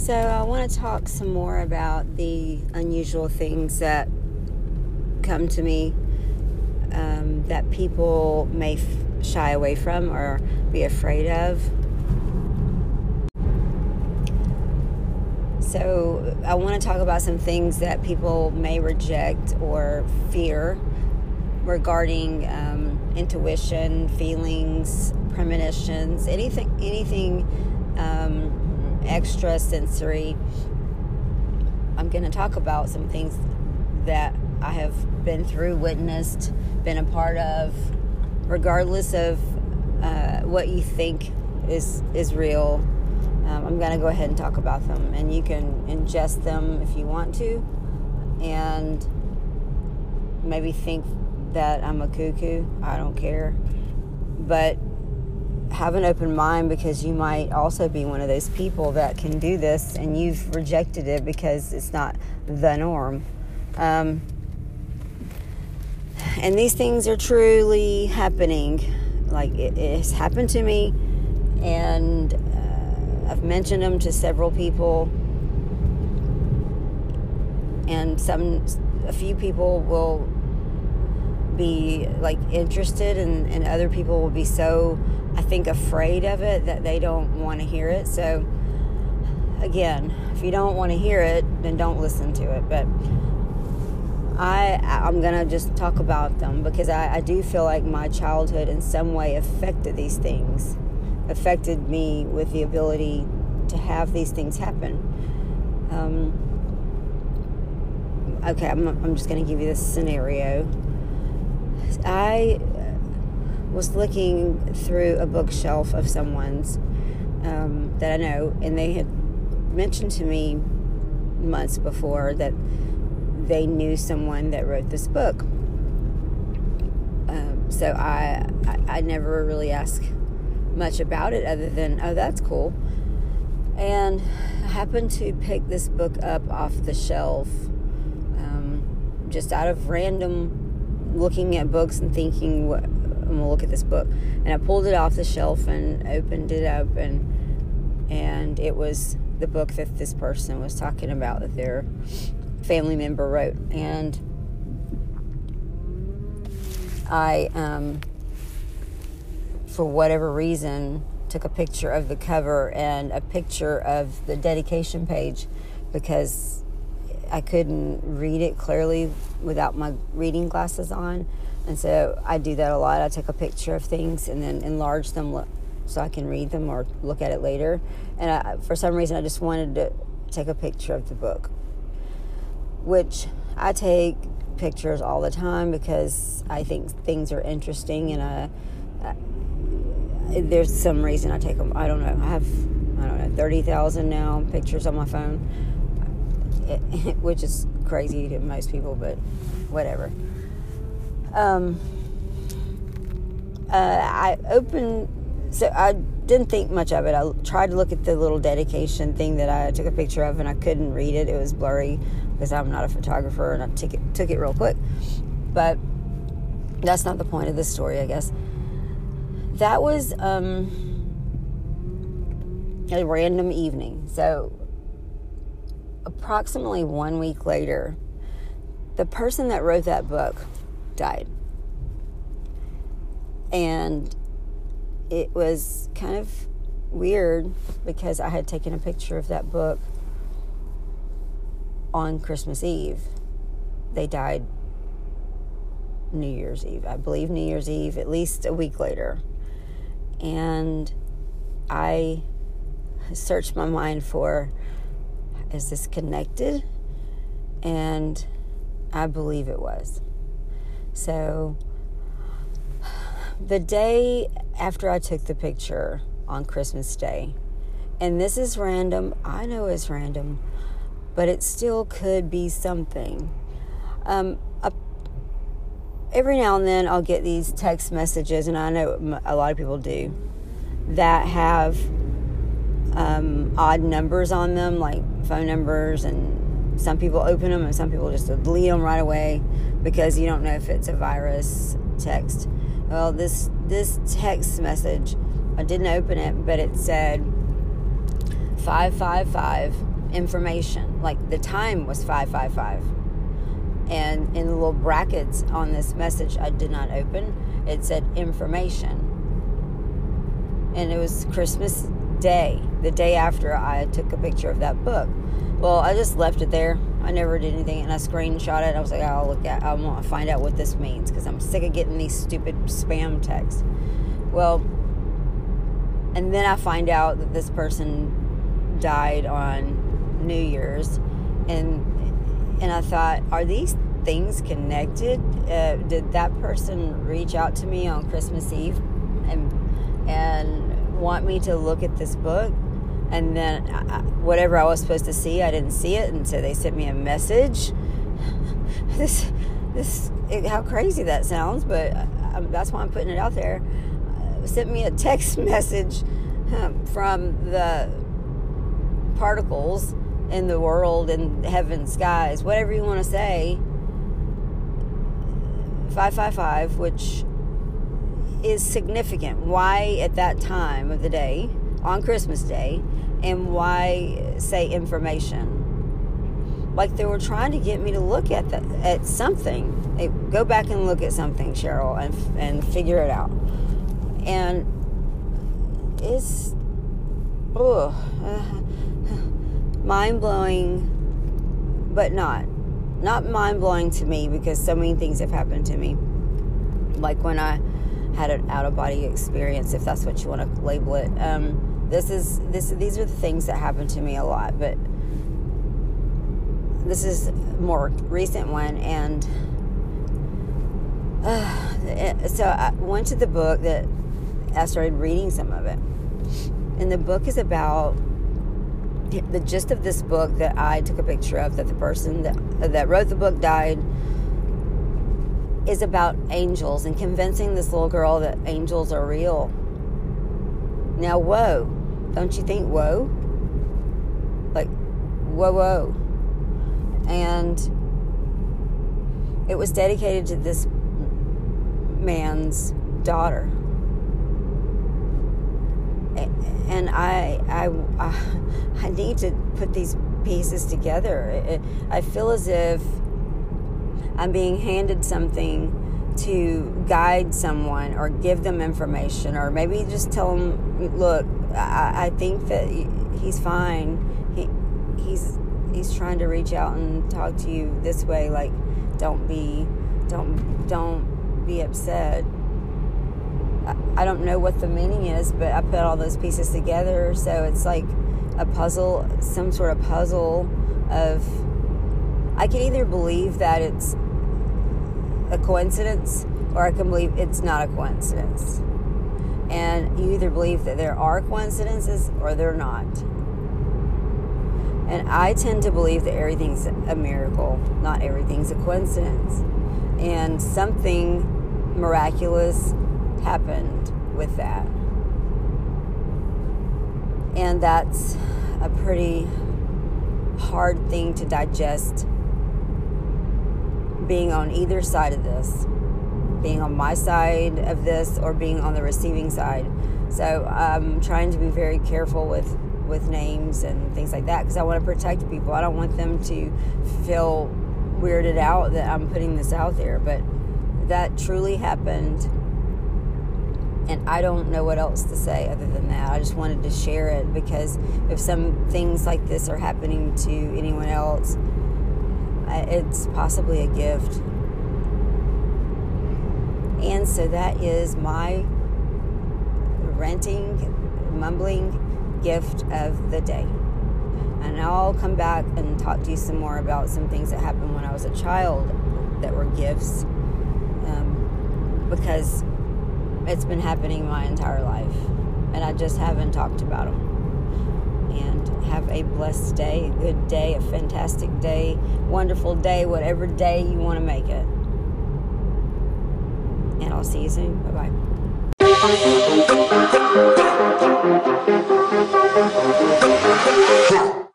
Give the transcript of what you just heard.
So I want to talk some more about the unusual things that come to me that people may shy away from or be afraid of. So I want to talk about some things that people may reject or fear regarding intuition, feelings, premonitions, anything extra sensory. I'm going to talk about some things that I have been through, witnessed, been a part of, regardless of what you think is real. I'm going to go ahead and talk about them, and you can ingest them if you want to, and maybe think that I'm a cuckoo. I don't care. But have an open mind, because you might also be one of those people that can do this and you've rejected it because it's not the norm. And these things are truly happening. Like, it has happened to me, and I've mentioned them to several people, and a few people will be like interested, and other people will be so, I think, afraid of it that they don't want to hear it. So again, if you don't want to hear it, then don't listen to it. But I'm gonna just talk about them, because I do feel like my childhood in some way affected these things, affected me with the ability to have these things happen. Okay, I'm just gonna give you this scenario. I was looking through a bookshelf of someone's that I know, and they had mentioned to me months before that they knew someone that wrote this book. So I never really asked much about it other than, oh, that's cool. And I happened to pick this book up off the shelf, just out of random looking at books and thinking, I'm going to look at this book. And I pulled it off the shelf and opened it up, and it was the book that this person was talking about, that their family member wrote. And I, for whatever reason, took a picture of the cover and a picture of the dedication page, because I couldn't read it clearly without my reading glasses on. And so I do that a lot. I take a picture of things and then enlarge them so I can read them or look at it later. And for some reason, I just wanted to take a picture of the book, which I take pictures all the time because I think things are interesting, and there's some reason I take them. I don't know. I have 30,000 now pictures on my phone, which is crazy to most people, but whatever. So I didn't think much of it. I tried to look at the little dedication thing that I took a picture of, and I couldn't read it. It was blurry because I'm not a photographer, and I took it real quick. But that's not the point of this story, I guess. That was a random evening. So approximately 1 week later, the person that wrote that book died. And it was kind of weird because I had taken a picture of that book on Christmas Eve. They died New Year's Eve. I believe New Year's Eve, at least a week later. And I searched my mind for, is this connected? And I believe it was. So the day after I took the picture on Christmas Day, and this is random, I know it's random, but it still could be something. Every now and then I'll get these text messages, and I know a lot of people do, that have odd numbers on them, like phone numbers, and some people open them and some people just delete them right away because you don't know if it's a virus text. Well, this text message, I didn't open it, but it said 555 information. Like the time was 555. And in the little brackets on this message I did not open, it said information. And it was Christmas Day, the day after I took a picture of that book. Well, I just left it there. I never did anything, and I screenshot it. I was like, I want to find out what this means, because I'm sick of getting these stupid spam texts. Well, and then I find out that this person died on New Year's, and I thought, are these things connected? Did that person reach out to me on Christmas Eve and want me to look at this book? And then whatever I was supposed to see, I didn't see it, and so they sent me a message. How crazy that sounds, but that's why I'm putting it out there. Sent me a text message from the particles in the world, in heaven, skies, whatever you want to say. 555, which is significant. Why at that time of the day, on Christmas Day, and why say information? Like they were trying to get me to look at something. Go back and look at something, Cheryl, and figure it out. And it's mind-blowing, but not mind-blowing to me, because so many things have happened to me. Like when I had an out-of-body experience, if that's what you want to label it. These are the things that happen to me a lot, but this is a more recent one. And so I went to the book that I started reading some of it, and the book is about the gist of this book that I took a picture of, that the person that wrote the book died, is about angels and convincing this little girl that angels are real. Now, whoa. Don't you think, whoa? Like, whoa. And it was dedicated to this man's daughter. And I need to put these pieces together. I feel as if I'm being handed something to guide someone or give them information, or maybe just tell them, look, I think that he's fine. He's trying to reach out and talk to you this way. Like, don't be upset. I don't know what the meaning is, but I put all those pieces together, so it's like a puzzle, some sort of puzzle of, I can either believe that it's a coincidence, or I can believe it's not a coincidence. And you either believe that there are coincidences or they're not. And I tend to believe that everything's a miracle, not everything's a coincidence. And something miraculous happened with that. And that's a pretty hard thing to digest, being on either side of this, being on my side of this or being on the receiving side. So I'm trying to be very careful with names and things like that, because I want to protect people. I don't want them to feel weirded out that I'm putting this out there, but that truly happened, and I don't know what else to say other than that. I just wanted to share it, because if some things like this are happening to anyone else, it's possibly a gift. And so that is my mumbling gift of the day. And I'll come back and talk to you some more about some things that happened when I was a child that were gifts, because it's been happening my entire life, and I just haven't talked about them. And have a blessed day, a good day, a fantastic day, wonderful day, whatever day you want to make it. And I'll see you soon. Bye-bye.